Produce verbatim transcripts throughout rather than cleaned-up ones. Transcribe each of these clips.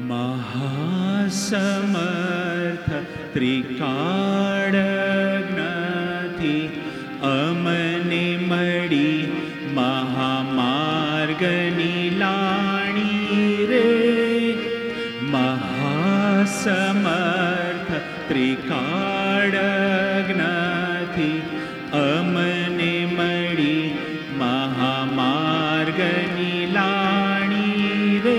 મહાસમર્થ ત્રિકાળજ્ઞથી અમને મળી મહામાર્ગની લાણી રે. મહાસમર્થ ત્રિકાળજ્ઞથી અમને મળી મહામાર્ગની લાણી રે.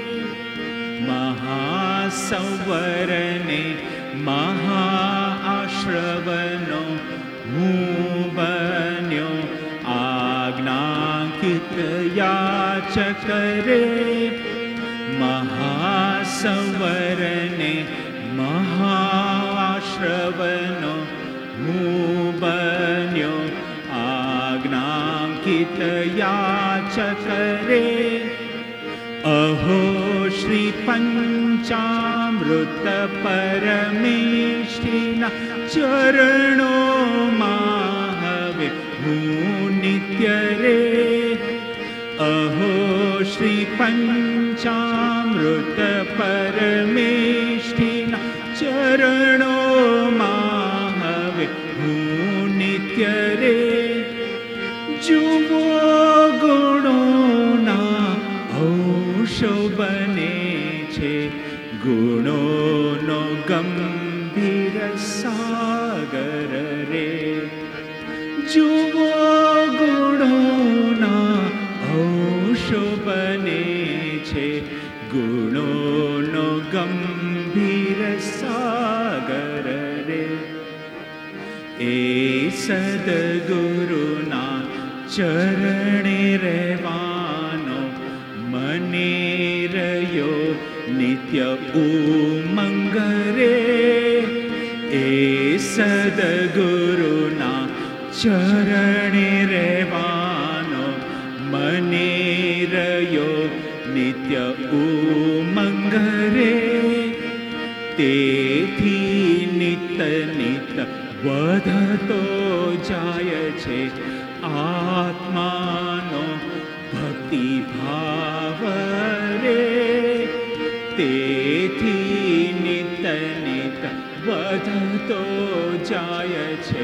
મહાસંવરને મહાઆશ્રવનો હું બન્યો આજ્ઞાંકિત યાચક રે. મહાસંવરને મહાઆશ્રવનો હું બન્યો આજ્ઞાંકિત યાચક રે. અહો શ્રી પંચામૃત પરમેષ્ઠીના ચરણોમાં હવે હું નિત્ય રે. અહો શ્રી પંચામૃત પરમેષ્ઠીના ચરણોમાં હવે હું નિત્ય રે. જુઓ ગુણોના ઔષો બને છે ગુણોનો ગંભીર સાગર રે. જુઓ ગુણોના ઔષો બને છે ગુણોનો ગંભીર સાગર રે. એ સદગુરુના ચરણે રહેવાનો મને રહ્યો નિત્ય ઉમંગ રે. એ સદગુરુના ચરણે રહેવાનો મને રહ્યો નિત્ય ઉમંગ રે. તેથી નિત નિત વધતો જાય છે આત્માનો ભક્તિભાવ રે. તેથી નિત નિત વધતો જાય છે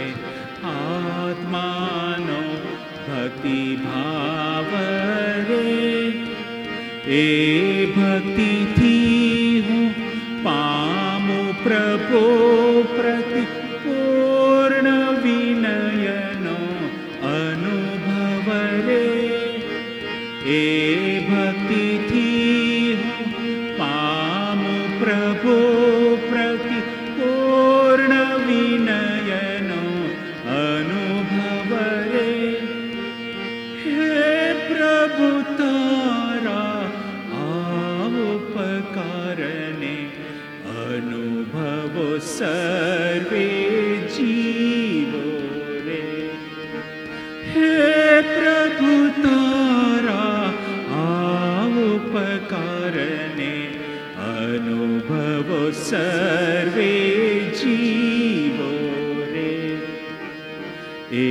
આત્માનો ભક્તિભાવ રે. એ ભક્તિથી હું પામું પ્રભુ પ્રતિ પૂર્ણ વિનયનો અનુભવ રે. એ ભક્તિથી હું પામું પ્રભુ પ્રતિ પૂર્ણ વિનયનો અનુભવ રે. હે પ્રભુ તારા આ ઉપકારને અનુભવો સર્વે જીવો રે. હે પ્રભુ તારા આ ઉપકારને અનુભવો સર્વે જીવો રે. એ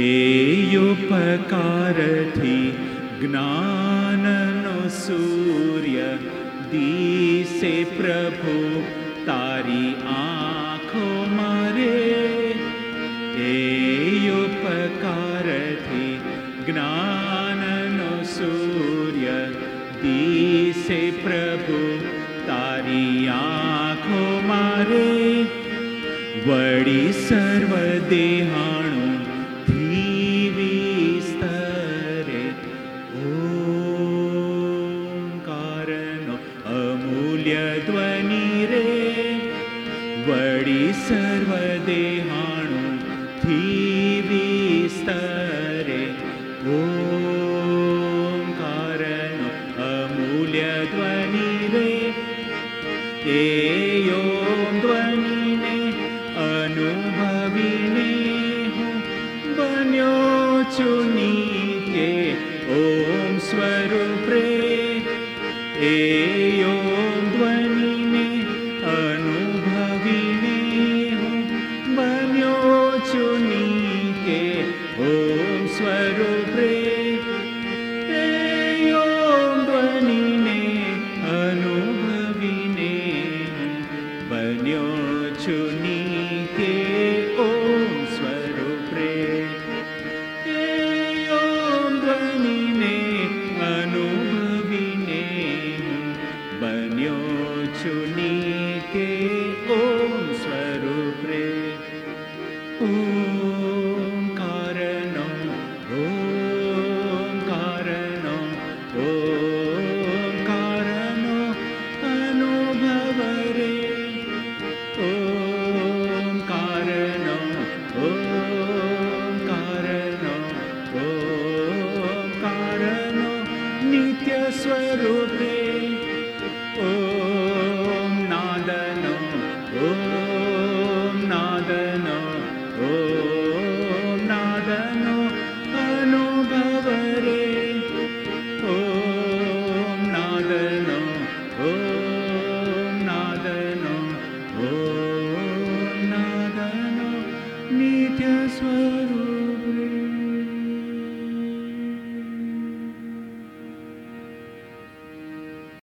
ઉપકારથી જ્ઞાનનો સૂર્ય દિશે પ્રભુ તારી આંખો મારે. એ ઉપકારથી જ્ઞાનનો સૂર્ય દિશે પ્રભુ તારી આંખો મારે. વળી સર્વ દેહાણું થી વિસ્તરે ઓંકારનો અમૂલ્ય ધ્વનિ રે. વળી સર્વ દેહાણું થી વિસ્તરે